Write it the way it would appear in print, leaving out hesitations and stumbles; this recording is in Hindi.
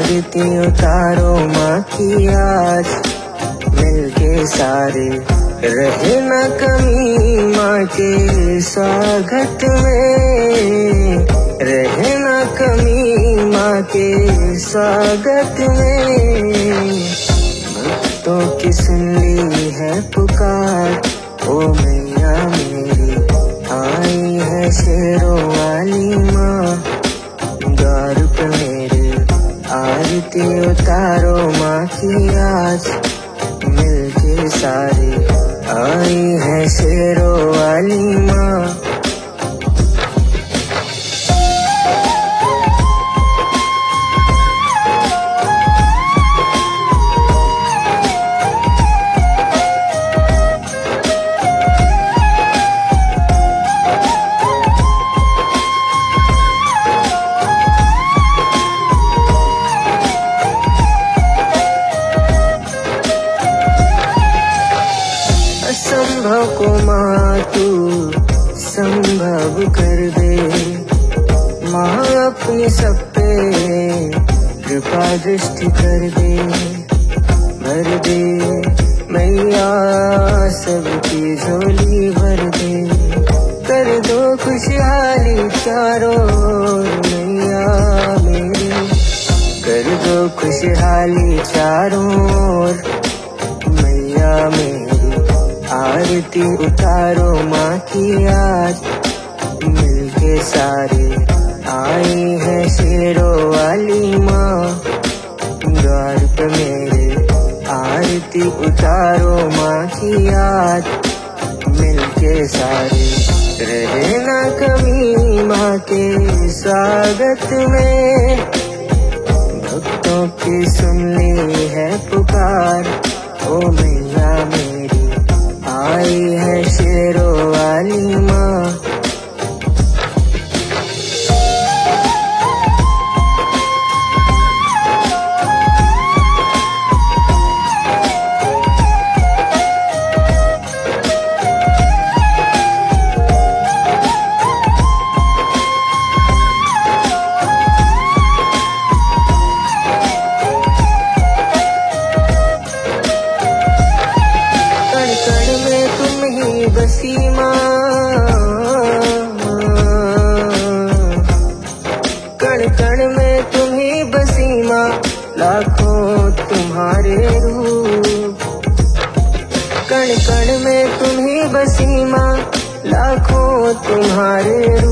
आरती उतारो माँ की आज मिलके सारे, रहे न कमी माँ के स्वागत में, रहे न कमी माँ के स्वागत में। भक्तों की सुन ली है पुकार, ओ मैया मेरी आई है शेरों वाली माँ, द्वार पे मेरे आरती उतारो माँ की आज मिलके सारे, आई है शेरों वाली माँ। असंभव को माँ तू संभव कर दे, माँ अपनी सब पे कृपा दृष्टि कर दे, भर दे मैया सबकी झोली भर दे, कर दो खुशहाली चारों मैया मेरी, कर दो खुशहाली चारों मैया मेरी। आरती उतारो माँ की आज मिलके सारे, आई है शेरों वाली माँ, द्वार पे मेरे आरती उतारो माँ की आज मिलके सारे, रहे न कमी माँ के स्वागत में। भक्तों की सुन ली है पुकार, ओ मैया मेरी आई है शेरों वाली माँ। बसी माँ, कण कण में तुम ही बसी माँ, लाखों तुम्हारे रूप, कण कण में तुम ही बसी माँ, लाखों तुम्हारे रूप।